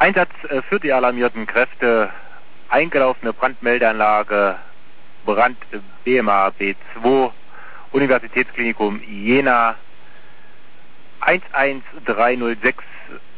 Einsatz für die alarmierten Kräfte, eingelaufene Brandmeldeanlage, Brand BMA B2, Universitätsklinikum Jena, 11306